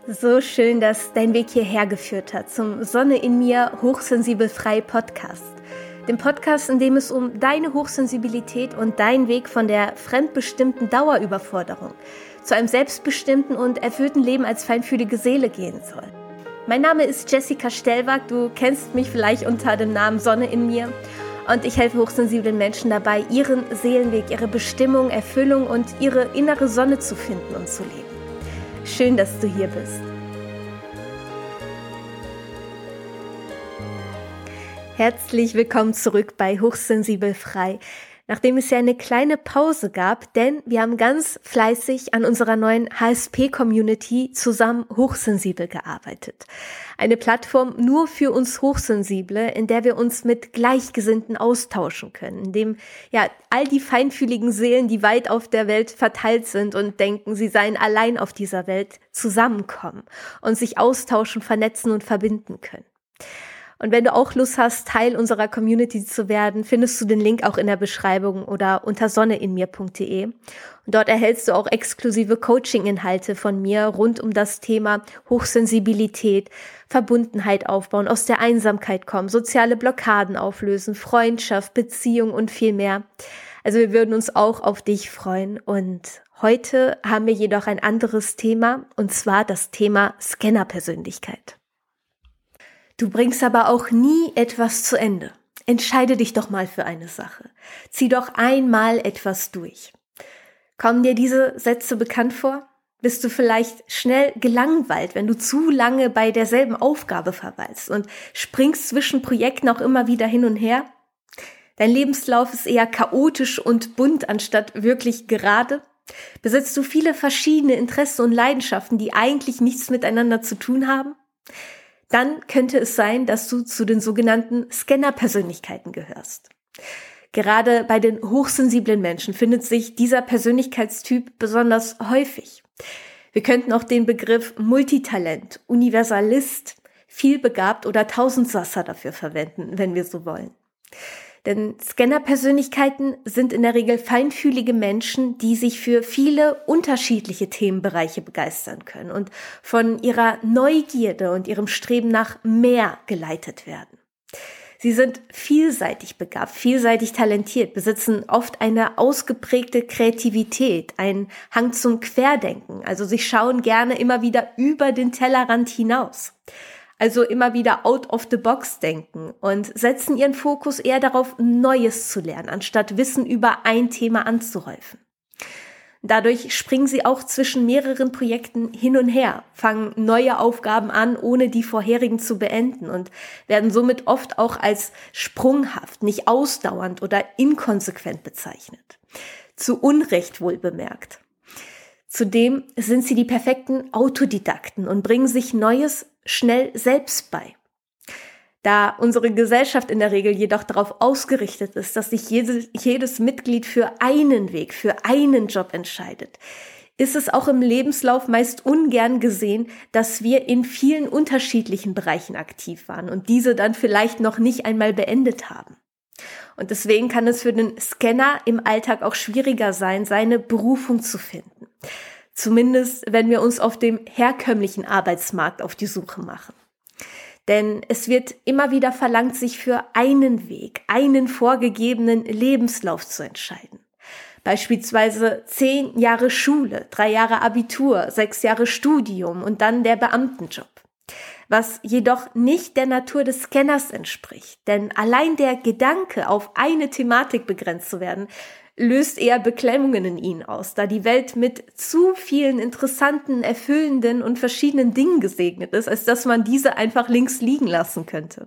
So schön, dass dein Weg hierher geführt hat zum Sonne in mir hochsensibel frei Podcast. Dem Podcast, in dem es um deine Hochsensibilität und deinen Weg von der fremdbestimmten Dauerüberforderung zu einem selbstbestimmten und erfüllten Leben als feinfühlige Seele gehen soll. Mein Name ist Jessica Stellwag, du kennst mich vielleicht unter dem Namen Sonne in mir und ich helfe hochsensiblen Menschen dabei, ihren Seelenweg, ihre Bestimmung, Erfüllung und ihre innere Sonne zu finden und zu leben. Schön, dass du hier bist. Herzlich willkommen zurück bei Hochsensibel frei. Nachdem es ja eine kleine Pause gab, denn wir haben ganz fleißig an unserer neuen HSP-Community zusammen hochsensibel gearbeitet. Eine Plattform nur für uns Hochsensible, in der wir uns mit Gleichgesinnten austauschen können, in dem all die feinfühligen Seelen, die weit auf der Welt verteilt sind und denken, sie seien allein auf dieser Welt, zusammenkommen und sich austauschen, vernetzen und verbinden können. Und wenn du auch Lust hast, Teil unserer Community zu werden, findest du den Link auch in der Beschreibung oder unter sonneinmir.de. Und dort erhältst du auch exklusive Coaching-Inhalte von mir rund um das Thema Hochsensibilität, Verbundenheit aufbauen, aus der Einsamkeit kommen, soziale Blockaden auflösen, Freundschaft, Beziehung und viel mehr. Also wir würden uns auch auf dich freuen. Und heute haben wir jedoch ein anderes Thema, und zwar das Thema Scanner-Persönlichkeit. Du bringst aber auch nie etwas zu Ende. Entscheide dich doch mal für eine Sache. Zieh doch einmal etwas durch. Kommen dir diese Sätze bekannt vor? Bist du vielleicht schnell gelangweilt, wenn du zu lange bei derselben Aufgabe verweilst und springst zwischen Projekten auch immer wieder hin und her? Dein Lebenslauf ist eher chaotisch und bunt anstatt wirklich gerade? Besitzt du viele verschiedene Interessen und Leidenschaften, die eigentlich nichts miteinander zu tun haben? Dann könnte es sein, dass du zu den sogenannten Scanner-Persönlichkeiten gehörst. Gerade bei den hochsensiblen Menschen findet sich dieser Persönlichkeitstyp besonders häufig. Wir könnten auch den Begriff Multitalent, Universalist, vielbegabt oder Tausendsasser dafür verwenden, wenn wir so wollen. Denn Scanner-Persönlichkeiten sind in der Regel feinfühlige Menschen, die sich für viele unterschiedliche Themenbereiche begeistern können und von ihrer Neugierde und ihrem Streben nach mehr geleitet werden. Sie sind vielseitig begabt, vielseitig talentiert, besitzen oft eine ausgeprägte Kreativität, einen Hang zum Querdenken, also sie schauen gerne immer wieder über den Tellerrand hinaus. Also immer wieder out of the box denken und setzen ihren Fokus eher darauf, Neues zu lernen, anstatt Wissen über ein Thema anzuhäufen. Dadurch springen sie auch zwischen mehreren Projekten hin und her, fangen neue Aufgaben an, ohne die vorherigen zu beenden und werden somit oft auch als sprunghaft, nicht ausdauernd oder inkonsequent bezeichnet. Zu Unrecht wohl bemerkt. Zudem sind sie die perfekten Autodidakten und bringen sich Neues schnell selbst bei. Da unsere Gesellschaft in der Regel jedoch darauf ausgerichtet ist, dass sich jedes Mitglied für einen Weg, für einen Job entscheidet, ist es auch im Lebenslauf meist ungern gesehen, dass wir in vielen unterschiedlichen Bereichen aktiv waren und diese dann vielleicht noch nicht einmal beendet haben. Und deswegen kann es für den Scanner im Alltag auch schwieriger sein, seine Berufung zu finden. Zumindest, wenn wir uns auf dem herkömmlichen Arbeitsmarkt auf die Suche machen. Denn es wird immer wieder verlangt, sich für einen Weg, einen vorgegebenen Lebenslauf zu entscheiden. Beispielsweise 10 Jahre Schule, 3 Jahre Abitur, 6 Jahre Studium und dann der Beamtenjob. Was jedoch nicht der Natur des Scanners entspricht. Denn allein der Gedanke, auf eine Thematik begrenzt zu werden, löst eher Beklemmungen in ihnen aus, da die Welt mit zu vielen interessanten, erfüllenden und verschiedenen Dingen gesegnet ist, als dass man diese einfach links liegen lassen könnte.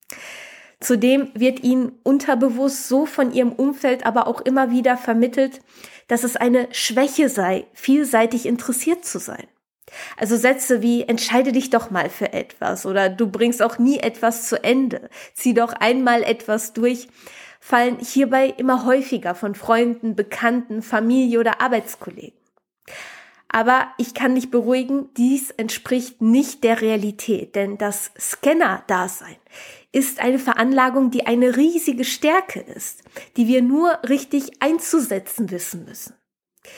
Zudem wird ihnen unterbewusst so von ihrem Umfeld aber auch immer wieder vermittelt, dass es eine Schwäche sei, vielseitig interessiert zu sein. Also Sätze wie, entscheide dich doch mal für etwas oder du bringst auch nie etwas zu Ende, zieh doch einmal etwas durch, fallen hierbei immer häufiger von Freunden, Bekannten, Familie oder Arbeitskollegen. Aber ich kann dich beruhigen, dies entspricht nicht der Realität, denn das Scanner-Dasein ist eine Veranlagung, die eine riesige Stärke ist, die wir nur richtig einzusetzen wissen müssen.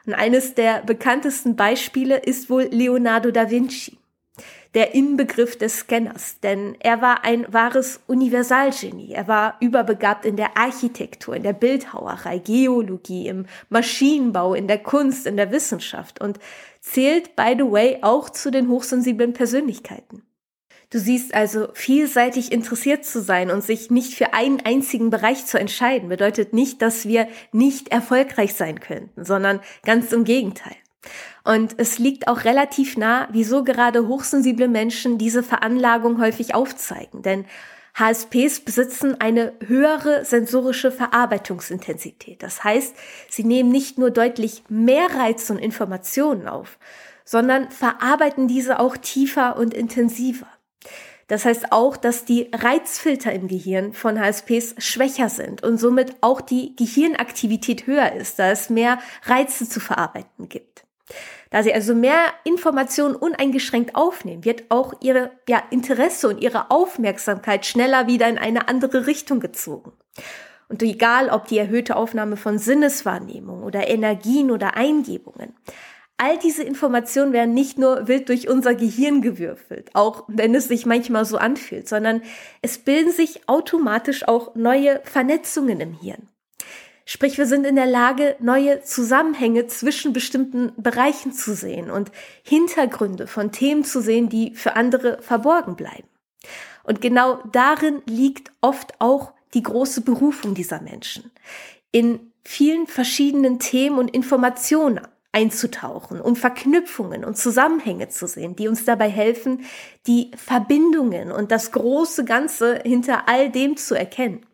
Und eines der bekanntesten Beispiele ist wohl Leonardo da Vinci, der Inbegriff des Scanners, denn er war ein wahres Universalgenie. Er war überbegabt in der Architektur, in der Bildhauerei, Geologie, im Maschinenbau, in der Kunst, in der Wissenschaft und zählt, by the way, auch zu den hochsensiblen Persönlichkeiten. Du siehst also, vielseitig interessiert zu sein und sich nicht für einen einzigen Bereich zu entscheiden, bedeutet nicht, dass wir nicht erfolgreich sein könnten, sondern ganz im Gegenteil. Und es liegt auch relativ nah, wieso gerade hochsensible Menschen diese Veranlagung häufig aufzeigen. Denn HSPs besitzen eine höhere sensorische Verarbeitungsintensität. Das heißt, sie nehmen nicht nur deutlich mehr Reize und Informationen auf, sondern verarbeiten diese auch tiefer und intensiver. Das heißt auch, dass die Reizfilter im Gehirn von HSPs schwächer sind und somit auch die Gehirnaktivität höher ist, da es mehr Reize zu verarbeiten gibt. Da sie also mehr Informationen uneingeschränkt aufnehmen, wird auch ihre Interesse und ihre Aufmerksamkeit schneller wieder in eine andere Richtung gezogen. Und egal, ob die erhöhte Aufnahme von Sinneswahrnehmung oder Energien oder Eingebungen, all diese Informationen werden nicht nur wild durch unser Gehirn gewürfelt, auch wenn es sich manchmal so anfühlt, sondern es bilden sich automatisch auch neue Vernetzungen im Hirn. Sprich, wir sind in der Lage, neue Zusammenhänge zwischen bestimmten Bereichen zu sehen und Hintergründe von Themen zu sehen, die für andere verborgen bleiben. Und genau darin liegt oft auch die große Berufung dieser Menschen, in vielen verschiedenen Themen und Informationen einzutauchen, um Verknüpfungen und Zusammenhänge zu sehen, die uns dabei helfen, die Verbindungen und das große Ganze hinter all dem zu erkennen.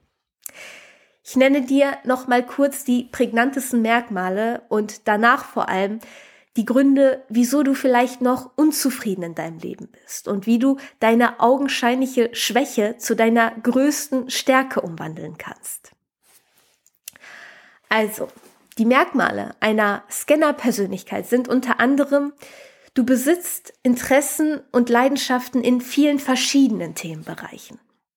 Ich nenne dir noch mal kurz die prägnantesten Merkmale und danach vor allem die Gründe, wieso du vielleicht noch unzufrieden in deinem Leben bist und wie du deine augenscheinliche Schwäche zu deiner größten Stärke umwandeln kannst. Also, die Merkmale einer Scanner-Persönlichkeit sind unter anderem: Du besitzt Interessen und Leidenschaften in vielen verschiedenen Themenbereichen.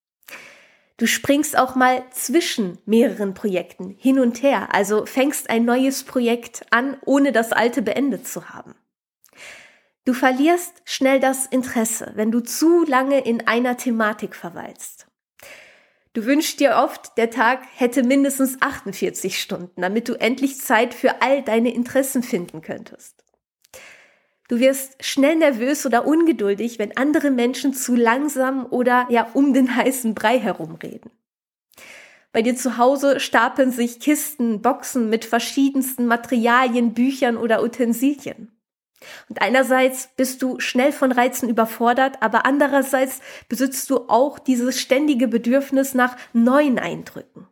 Du springst auch mal zwischen mehreren Projekten hin und her, also fängst ein neues Projekt an, ohne das alte beendet zu haben. Du verlierst schnell das Interesse, wenn du zu lange in einer Thematik verweilst. Du wünschst dir oft, der Tag hätte mindestens 48 Stunden, damit du endlich Zeit für all deine Interessen finden könntest. Du wirst schnell nervös oder ungeduldig, wenn andere Menschen zu langsam oder um den heißen Brei herumreden. Bei dir zu Hause stapeln sich Kisten, Boxen mit verschiedensten Materialien, Büchern oder Utensilien. Und einerseits bist du schnell von Reizen überfordert, aber andererseits besitzt du auch dieses ständige Bedürfnis nach neuen Eindrücken.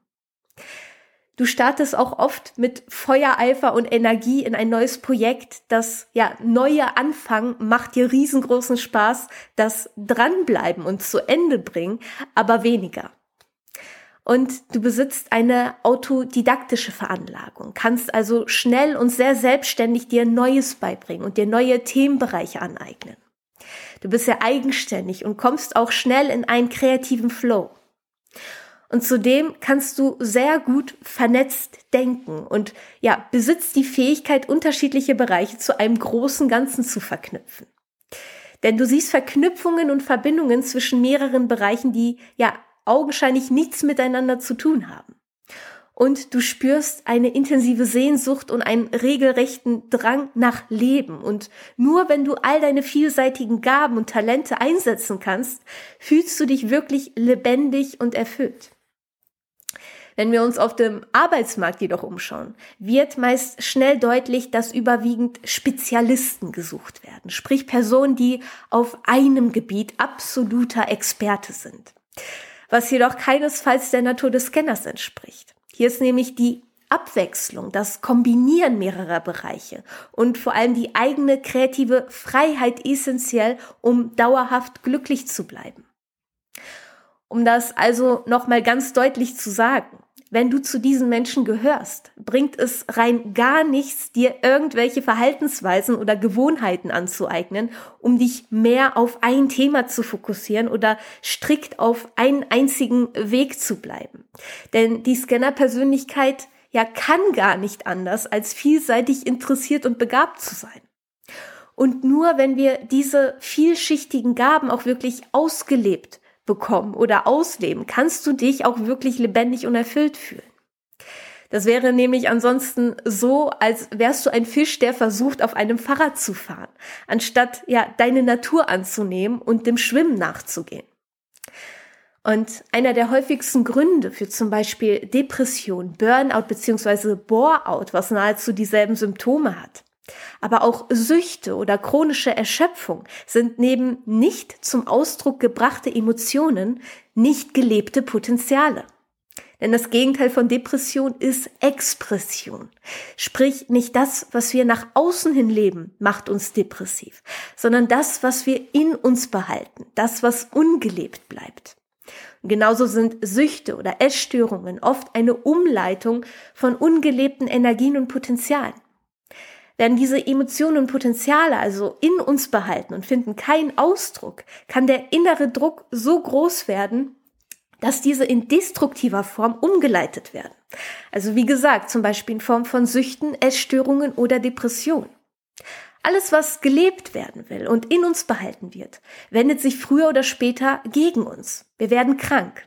Du startest auch oft mit Feuereifer und Energie in ein neues Projekt. Das neue Anfangen macht dir riesengroßen Spaß, das Dranbleiben und zu Ende bringen, aber weniger. Und du besitzt eine autodidaktische Veranlagung, kannst also schnell und sehr selbstständig dir Neues beibringen und dir neue Themenbereiche aneignen. Du bist sehr eigenständig und kommst auch schnell in einen kreativen Flow. Und zudem kannst du sehr gut vernetzt denken und besitzt die Fähigkeit, unterschiedliche Bereiche zu einem großen Ganzen zu verknüpfen. Denn du siehst Verknüpfungen und Verbindungen zwischen mehreren Bereichen, die augenscheinlich nichts miteinander zu tun haben. Und du spürst eine intensive Sehnsucht und einen regelrechten Drang nach Leben. Und nur wenn du all deine vielseitigen Gaben und Talente einsetzen kannst, fühlst du dich wirklich lebendig und erfüllt. Wenn wir uns auf dem Arbeitsmarkt jedoch umschauen, wird meist schnell deutlich, dass überwiegend Spezialisten gesucht werden, sprich Personen, die auf einem Gebiet absoluter Experte sind, was jedoch keinesfalls der Natur des Scanners entspricht. Hier ist nämlich die Abwechslung, das Kombinieren mehrerer Bereiche und vor allem die eigene kreative Freiheit essentiell, um dauerhaft glücklich zu bleiben. Um das also nochmal ganz deutlich zu sagen: Wenn du zu diesen Menschen gehörst, bringt es rein gar nichts, dir irgendwelche Verhaltensweisen oder Gewohnheiten anzueignen, um dich mehr auf ein Thema zu fokussieren oder strikt auf einen einzigen Weg zu bleiben. Denn die Scanner-Persönlichkeit kann gar nicht anders, als vielseitig interessiert und begabt zu sein. Und nur wenn wir diese vielschichtigen Gaben auch wirklich ausgelebt bekommen oder ausleben, kannst du dich auch wirklich lebendig und erfüllt fühlen. Das wäre nämlich ansonsten so, als wärst du ein Fisch, der versucht, auf einem Fahrrad zu fahren, anstatt deine Natur anzunehmen und dem Schwimmen nachzugehen. Und einer der häufigsten Gründe für zum Beispiel Depression, Burnout bzw. Bore-out, was nahezu dieselben Symptome hat, aber auch Süchte oder chronische Erschöpfung sind neben nicht zum Ausdruck gebrachte Emotionen nicht gelebte Potenziale. Denn das Gegenteil von Depression ist Expression. Sprich, nicht das, was wir nach außen hin leben, macht uns depressiv, sondern das, was wir in uns behalten, das, was ungelebt bleibt. Und genauso sind Süchte oder Essstörungen oft eine Umleitung von ungelebten Energien und Potenzialen. Werden diese Emotionen und Potenziale also in uns behalten und finden keinen Ausdruck, kann der innere Druck so groß werden, dass diese in destruktiver Form umgeleitet werden. Also wie gesagt, zum Beispiel in Form von Süchten, Essstörungen oder Depressionen. Alles, was gelebt werden will und in uns behalten wird, wendet sich früher oder später gegen uns. Wir werden krank.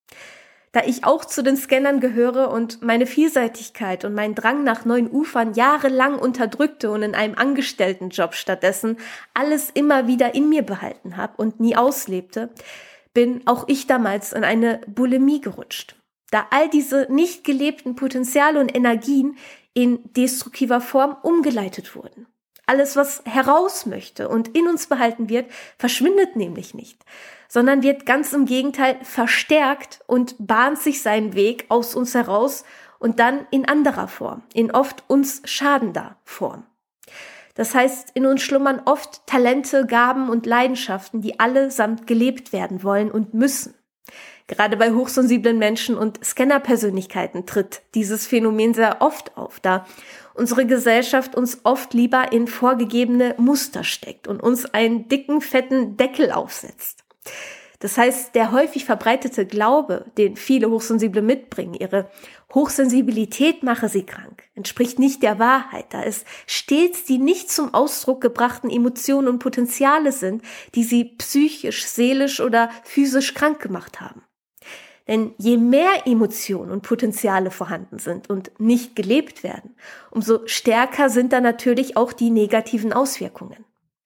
Da ich auch zu den Scannern gehöre und meine Vielseitigkeit und meinen Drang nach neuen Ufern jahrelang unterdrückte und in einem Angestelltenjob stattdessen alles immer wieder in mir behalten habe und nie auslebte, bin auch ich damals in eine Bulimie gerutscht. Da all diese nicht gelebten Potenziale und Energien in destruktiver Form umgeleitet wurden. Alles, was heraus möchte und in uns behalten wird, verschwindet nämlich nicht, sondern wird ganz im Gegenteil verstärkt und bahnt sich seinen Weg aus uns heraus und dann in anderer Form, in oft uns schadender Form. Das heißt, in uns schlummern oft Talente, Gaben und Leidenschaften, die allesamt gelebt werden wollen und müssen. Gerade bei hochsensiblen Menschen und Scanner-Persönlichkeiten tritt dieses Phänomen sehr oft auf, da unsere Gesellschaft uns oft lieber in vorgegebene Muster steckt und uns einen dicken, fetten Deckel aufsetzt. Das heißt, der häufig verbreitete Glaube, den viele Hochsensible mitbringen, ihre Hochsensibilität mache sie krank, entspricht nicht der Wahrheit, da es stets die nicht zum Ausdruck gebrachten Emotionen und Potenziale sind, die sie psychisch, seelisch oder physisch krank gemacht haben. Denn je mehr Emotionen und Potenziale vorhanden sind und nicht gelebt werden, umso stärker sind da natürlich auch die negativen Auswirkungen.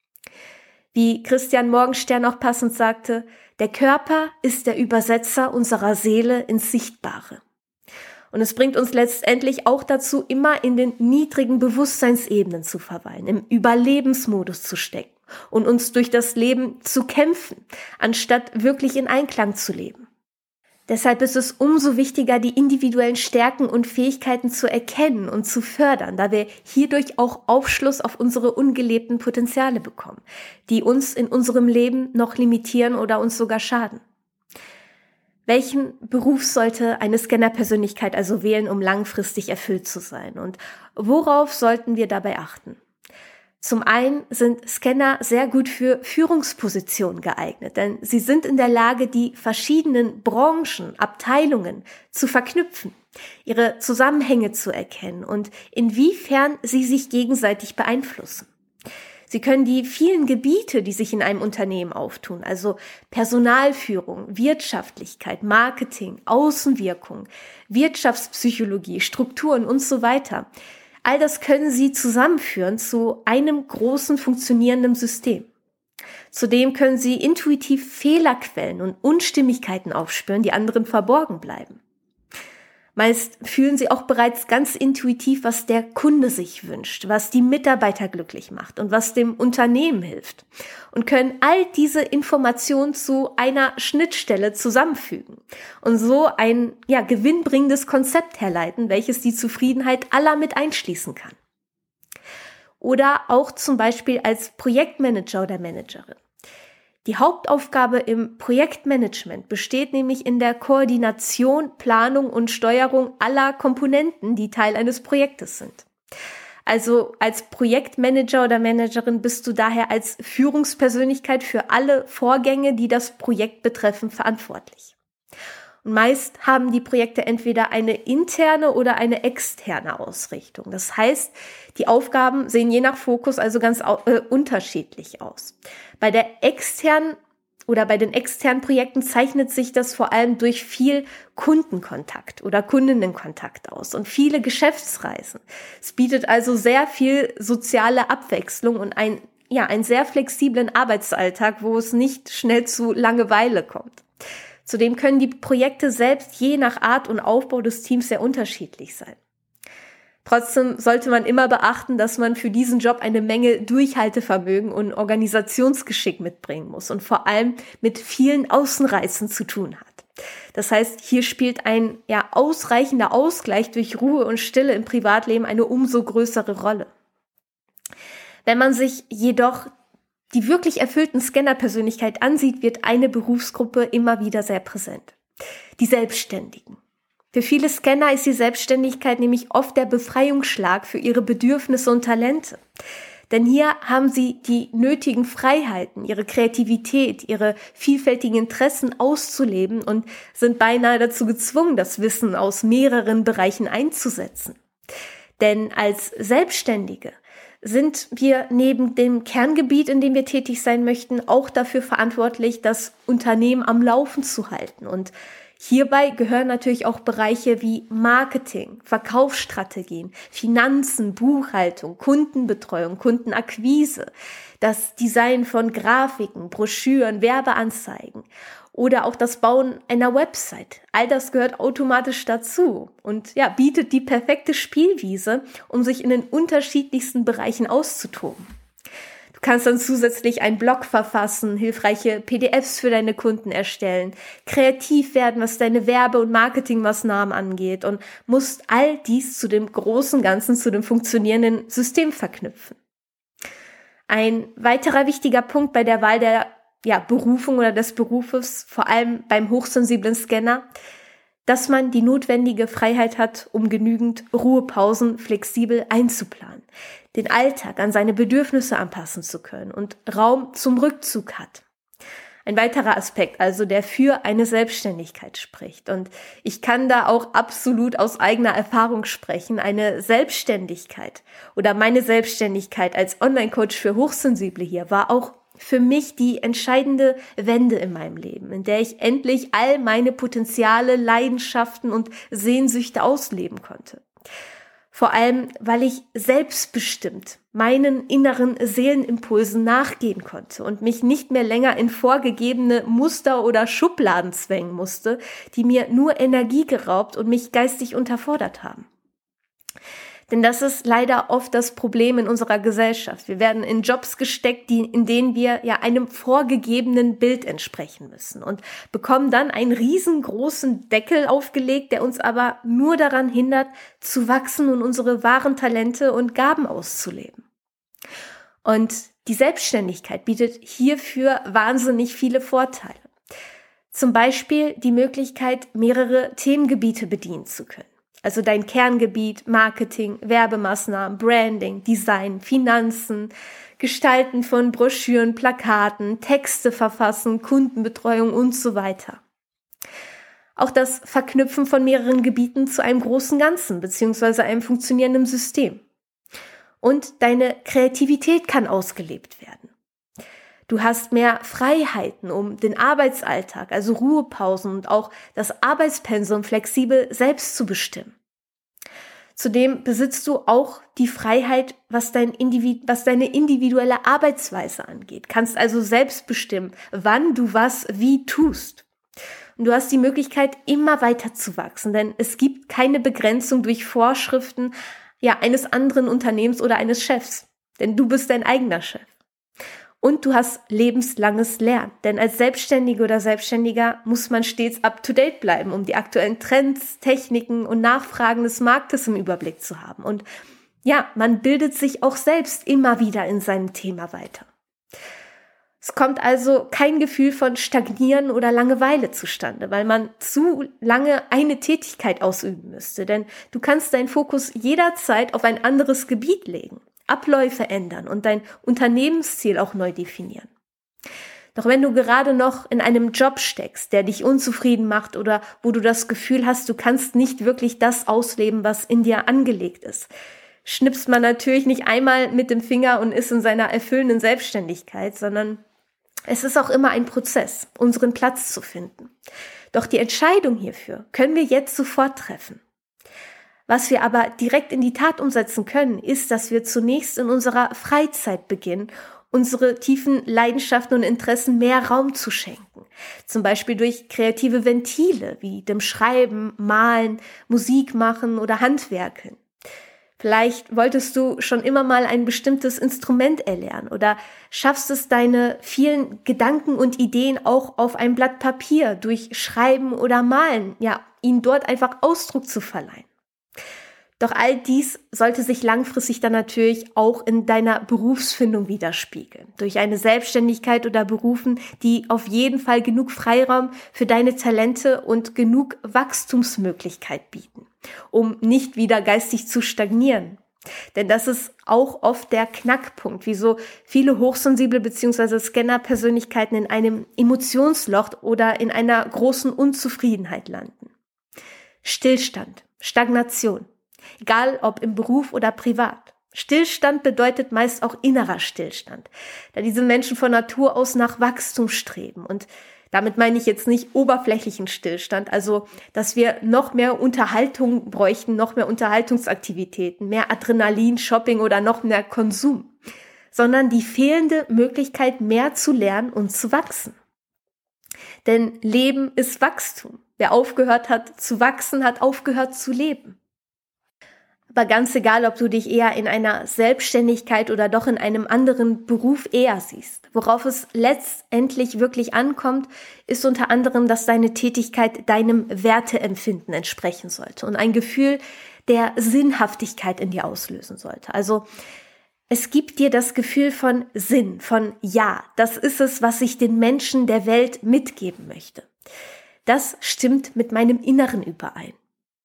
Wie Christian Morgenstern auch passend sagte, der Körper ist der Übersetzer unserer Seele ins Sichtbare. Und es bringt uns letztendlich auch dazu, immer in den niedrigen Bewusstseinsebenen zu verweilen, im Überlebensmodus zu stecken und uns durch das Leben zu kämpfen, anstatt wirklich in Einklang zu leben. Deshalb ist es umso wichtiger, die individuellen Stärken und Fähigkeiten zu erkennen und zu fördern, da wir hierdurch auch Aufschluss auf unsere ungelebten Potenziale bekommen, die uns in unserem Leben noch limitieren oder uns sogar schaden. Welchen Beruf sollte eine Scanner-Persönlichkeit also wählen, um langfristig erfüllt zu sein? Und worauf sollten wir dabei achten? Zum einen sind Scanner sehr gut für Führungspositionen geeignet, denn sie sind in der Lage, die verschiedenen Branchen, Abteilungen zu verknüpfen, ihre Zusammenhänge zu erkennen und inwiefern sie sich gegenseitig beeinflussen. Sie können die vielen Gebiete, die sich in einem Unternehmen auftun, also Personalführung, Wirtschaftlichkeit, Marketing, Außenwirkung, Wirtschaftspsychologie, Strukturen und so weiter, all das können Sie zusammenführen zu einem großen funktionierenden System. Zudem können Sie intuitiv Fehlerquellen und Unstimmigkeiten aufspüren, die anderen verborgen bleiben. Meist fühlen Sie auch bereits ganz intuitiv, was der Kunde sich wünscht, was die Mitarbeiter glücklich macht und was dem Unternehmen hilft und können all diese Informationen zu einer Schnittstelle zusammenfügen und so ein gewinnbringendes Konzept herleiten, welches die Zufriedenheit aller mit einschließen kann. Oder auch zum Beispiel als Projektmanager oder Managerin. Die Hauptaufgabe im Projektmanagement besteht nämlich in der Koordination, Planung und Steuerung aller Komponenten, die Teil eines Projektes sind. Also als Projektmanager oder Managerin bist du daher als Führungspersönlichkeit für alle Vorgänge, die das Projekt betreffen, verantwortlich. Und meist haben die Projekte entweder eine interne oder eine externe Ausrichtung. Das heißt, die Aufgaben sehen je nach Fokus also ganz unterschiedlich aus. Bei den externen Projekten zeichnet sich das vor allem durch viel Kundenkontakt oder Kundinnenkontakt aus und viele Geschäftsreisen. Es bietet also sehr viel soziale Abwechslung und einen sehr flexiblen Arbeitsalltag, wo es nicht schnell zu Langeweile kommt. Zudem können die Projekte selbst je nach Art und Aufbau des Teams sehr unterschiedlich sein. Trotzdem sollte man immer beachten, dass man für diesen Job eine Menge Durchhaltevermögen und Organisationsgeschick mitbringen muss und vor allem mit vielen Außenreizen zu tun hat. Das heißt, hier spielt ein ausreichender Ausgleich durch Ruhe und Stille im Privatleben eine umso größere Rolle. Wenn man sich jedoch die wirklich erfüllten Scanner-Persönlichkeit ansieht, wird eine Berufsgruppe immer wieder sehr präsent. Die Selbstständigen. Für viele Scanner ist die Selbstständigkeit nämlich oft der Befreiungsschlag für ihre Bedürfnisse und Talente. Denn hier haben sie die nötigen Freiheiten, ihre Kreativität, ihre vielfältigen Interessen auszuleben und sind beinahe dazu gezwungen, das Wissen aus mehreren Bereichen einzusetzen. Denn als Selbstständige sind wir neben dem Kerngebiet, in dem wir tätig sein möchten, auch dafür verantwortlich, das Unternehmen am Laufen zu halten. Und hierbei gehören natürlich auch Bereiche wie Marketing, Verkaufsstrategien, Finanzen, Buchhaltung, Kundenbetreuung, Kundenakquise, das Design von Grafiken, Broschüren, Werbeanzeigen oder auch das Bauen einer Website. All das gehört automatisch dazu und bietet die perfekte Spielwiese, um sich in den unterschiedlichsten Bereichen auszutoben. Du kannst dann zusätzlich einen Blog verfassen, hilfreiche PDFs für deine Kunden erstellen, kreativ werden, was deine Werbe- und Marketingmaßnahmen angeht und musst all dies zu dem großen Ganzen, zu dem funktionierenden System verknüpfen. Ein weiterer wichtiger Punkt bei der Wahl der Berufung oder des Berufes, vor allem beim hochsensiblen Scanner, dass man die notwendige Freiheit hat, um genügend Ruhepausen flexibel einzuplanen, den Alltag an seine Bedürfnisse anpassen zu können und Raum zum Rückzug hat. Ein weiterer Aspekt also, der für eine Selbstständigkeit spricht. Und ich kann da auch absolut aus eigener Erfahrung sprechen. Eine Selbstständigkeit oder meine Selbstständigkeit als Online-Coach für Hochsensible hier war auch für mich die entscheidende Wende in meinem Leben, in der ich endlich all meine Potenziale, Leidenschaften und Sehnsüchte ausleben konnte. Vor allem, weil ich selbstbestimmt meinen inneren Seelenimpulsen nachgehen konnte und mich nicht mehr länger in vorgegebene Muster oder Schubladen zwängen musste, die mir nur Energie geraubt und mich geistig unterfordert haben. Denn das ist leider oft das Problem in unserer Gesellschaft. Wir werden in Jobs gesteckt, in denen wir einem vorgegebenen Bild entsprechen müssen und bekommen dann einen riesengroßen Deckel aufgelegt, der uns aber nur daran hindert, zu wachsen und unsere wahren Talente und Gaben auszuleben. Und die Selbstständigkeit bietet hierfür wahnsinnig viele Vorteile. Zum Beispiel die Möglichkeit, mehrere Themengebiete bedienen zu können. Also dein Kerngebiet, Marketing, Werbemaßnahmen, Branding, Design, Finanzen, Gestalten von Broschüren, Plakaten, Texte verfassen, Kundenbetreuung und so weiter. Auch das Verknüpfen von mehreren Gebieten zu einem großen Ganzen bzw. einem funktionierenden System. Und deine Kreativität kann ausgelebt werden. Du hast mehr Freiheiten, um den Arbeitsalltag, also Ruhepausen und auch das Arbeitspensum flexibel selbst zu bestimmen. Zudem besitzt du auch die Freiheit, was deine individuelle Arbeitsweise angeht. Kannst also selbst bestimmen, wann du was wie tust. Und du hast die Möglichkeit, immer weiter zu wachsen, denn es gibt keine Begrenzung durch Vorschriften eines anderen Unternehmens oder eines Chefs, denn du bist dein eigener Chef. Und du hast lebenslanges Lernen, denn als Selbstständige oder Selbstständiger muss man stets up-to-date bleiben, um die aktuellen Trends, Techniken und Nachfragen des Marktes im Überblick zu haben. Und man bildet sich auch selbst immer wieder in seinem Thema weiter. Es kommt also kein Gefühl von Stagnieren oder Langeweile zustande, weil man zu lange eine Tätigkeit ausüben müsste, denn du kannst deinen Fokus jederzeit auf ein anderes Gebiet legen. Abläufe ändern und dein Unternehmensziel auch neu definieren. Doch wenn du gerade noch in einem Job steckst, der dich unzufrieden macht oder wo du das Gefühl hast, du kannst nicht wirklich das ausleben, was in dir angelegt ist, schnipst man natürlich nicht einmal mit dem Finger und ist in seiner erfüllenden Selbstständigkeit, sondern es ist auch immer ein Prozess, unseren Platz zu finden. Doch die Entscheidung hierfür können wir jetzt sofort treffen. Was wir aber direkt in die Tat umsetzen können, ist, dass wir zunächst in unserer Freizeit beginnen, unsere tiefen Leidenschaften und Interessen mehr Raum zu schenken. Zum Beispiel durch kreative Ventile wie dem Schreiben, Malen, Musik machen oder Handwerken. Vielleicht wolltest du schon immer mal ein bestimmtes Instrument erlernen oder schaffst es, deine vielen Gedanken und Ideen auch auf ein Blatt Papier durch Schreiben oder Malen, ihnen dort einfach Ausdruck zu verleihen. Doch all dies sollte sich langfristig dann natürlich auch in deiner Berufsfindung widerspiegeln. Durch eine Selbstständigkeit oder Berufen, die auf jeden Fall genug Freiraum für deine Talente und genug Wachstumsmöglichkeit bieten, um nicht wieder geistig zu stagnieren. Denn das ist auch oft der Knackpunkt, wieso viele hochsensible bzw. Scanner-Persönlichkeiten in einem Emotionsloch oder in einer großen Unzufriedenheit landen. Stillstand, Stagnation. Egal ob im Beruf oder privat. Stillstand bedeutet meist auch innerer Stillstand, da diese Menschen von Natur aus nach Wachstum streben. Und damit meine ich jetzt nicht oberflächlichen Stillstand, also dass wir noch mehr Unterhaltung bräuchten, noch mehr Unterhaltungsaktivitäten, mehr Adrenalin, Shopping oder noch mehr Konsum, sondern die fehlende Möglichkeit, mehr zu lernen und zu wachsen. Denn Leben ist Wachstum. Wer aufgehört hat zu wachsen, hat aufgehört zu leben. Aber ganz egal, ob du dich eher in einer Selbstständigkeit oder doch in einem anderen Beruf eher siehst. Worauf es letztendlich wirklich ankommt, ist unter anderem, dass deine Tätigkeit deinem Werteempfinden entsprechen sollte und ein Gefühl der Sinnhaftigkeit in dir auslösen sollte. Also es gibt dir das Gefühl von Sinn, von Ja, das ist es, was ich den Menschen der Welt mitgeben möchte. Das stimmt mit meinem Inneren überein.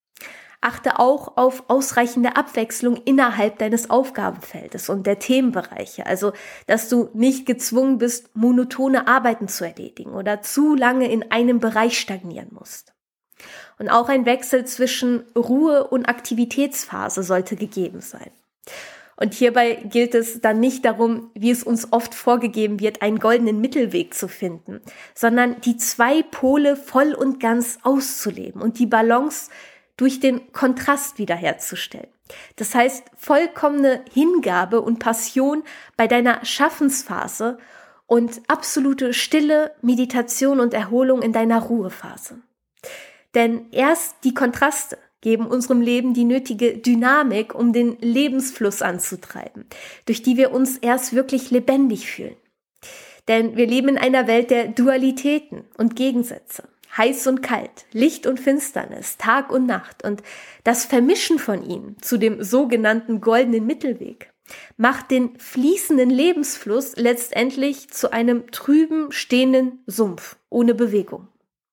Achte auch auf ausreichende Abwechslung innerhalb deines Aufgabenfeldes und der Themenbereiche, also dass du nicht gezwungen bist, monotone Arbeiten zu erledigen oder zu lange in einem Bereich stagnieren musst. Und auch ein Wechsel zwischen Ruhe- und Aktivitätsphase sollte gegeben sein. Und hierbei gilt es dann nicht darum, wie es uns oft vorgegeben wird, einen goldenen Mittelweg zu finden, sondern die zwei Pole voll und ganz auszuleben und die Balance durch den Kontrast wiederherzustellen. Das heißt, vollkommene Hingabe und Passion bei deiner Schaffensphase und absolute Stille, Meditation und Erholung in deiner Ruhephase. Denn erst die Kontraste geben unserem Leben die nötige Dynamik, um den Lebensfluss anzutreiben, durch die wir uns erst wirklich lebendig fühlen. Denn wir leben in einer Welt der Dualitäten und Gegensätze. Heiß und kalt, Licht und Finsternis, Tag und Nacht und das Vermischen von ihnen zu dem sogenannten goldenen Mittelweg macht den fließenden Lebensfluss letztendlich zu einem trüben, stehenden Sumpf ohne Bewegung.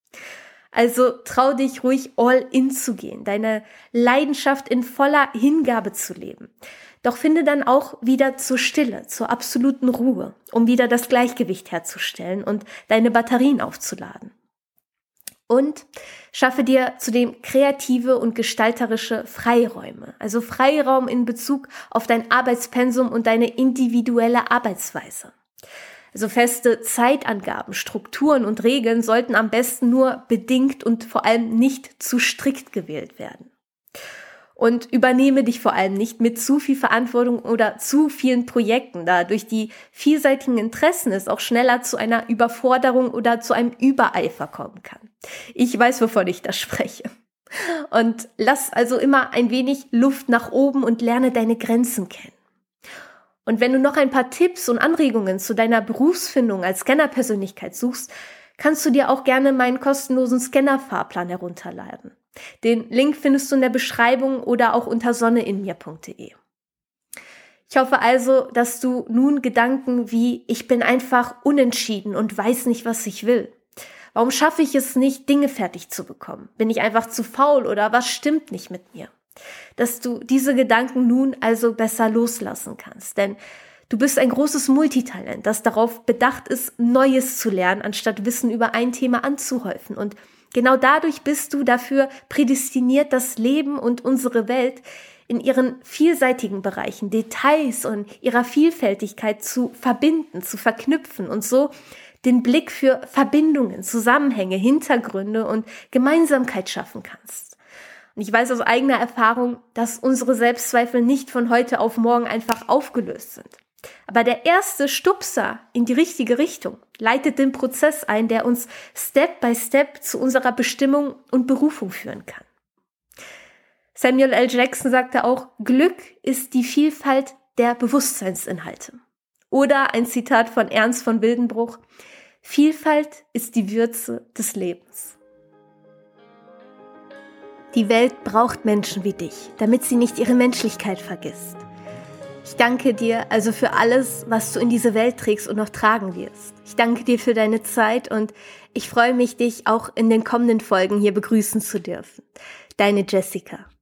Also trau dich ruhig all in zu gehen, deine Leidenschaft in voller Hingabe zu leben. Doch finde dann auch wieder zur Stille, zur absoluten Ruhe, um wieder das Gleichgewicht herzustellen und deine Batterien aufzuladen. Und schaffe dir zudem kreative und gestalterische Freiräume, also Freiraum in Bezug auf dein Arbeitspensum und deine individuelle Arbeitsweise. Also feste Zeitangaben, Strukturen und Regeln sollten am besten nur bedingt und vor allem nicht zu strikt gewählt werden. Und übernehme dich vor allem nicht mit zu viel Verantwortung oder zu vielen Projekten, da durch die vielseitigen Interessen es auch schneller zu einer Überforderung oder zu einem Übereifer kommen kann. Ich weiß, wovon ich da spreche. Und lass also immer ein wenig Luft nach oben und lerne deine Grenzen kennen. Und wenn du noch ein paar Tipps und Anregungen zu deiner Berufsfindung als Scanner-Persönlichkeit suchst, kannst du dir auch gerne meinen kostenlosen Scanner-Fahrplan herunterladen. Den Link findest du in der Beschreibung oder auch unter sonneinmir.de. Ich hoffe also, dass du nun Gedanken wie ich bin einfach unentschieden und weiß nicht, was ich will. Warum schaffe ich es nicht, Dinge fertig zu bekommen? Bin ich einfach zu faul oder was stimmt nicht mit mir? Dass du diese Gedanken nun also besser loslassen kannst, denn Du bist ein großes Multitalent, das darauf bedacht ist, Neues zu lernen, anstatt Wissen über ein Thema anzuhäufen. Und genau dadurch bist du dafür prädestiniert, das Leben und unsere Welt in ihren vielseitigen Bereichen, Details und ihrer Vielfältigkeit zu verbinden, zu verknüpfen und so den Blick für Verbindungen, Zusammenhänge, Hintergründe und Gemeinsamkeit schaffen kannst. Und ich weiß aus eigener Erfahrung, dass unsere Selbstzweifel nicht von heute auf morgen einfach aufgelöst sind. Aber der erste Stupser in die richtige Richtung leitet den Prozess ein, der uns Step by Step zu unserer Bestimmung und Berufung führen kann. Samuel L. Jackson sagte auch, Glück ist die Vielfalt der Bewusstseinsinhalte. Oder ein Zitat von Ernst von Wildenbruch, Vielfalt ist die Würze des Lebens. Die Welt braucht Menschen wie dich, damit sie nicht ihre Menschlichkeit vergisst. Ich danke dir also für alles, was du in diese Welt trägst und noch tragen wirst. Ich danke dir für deine Zeit und ich freue mich, dich auch in den kommenden Folgen hier begrüßen zu dürfen. Deine Jessica.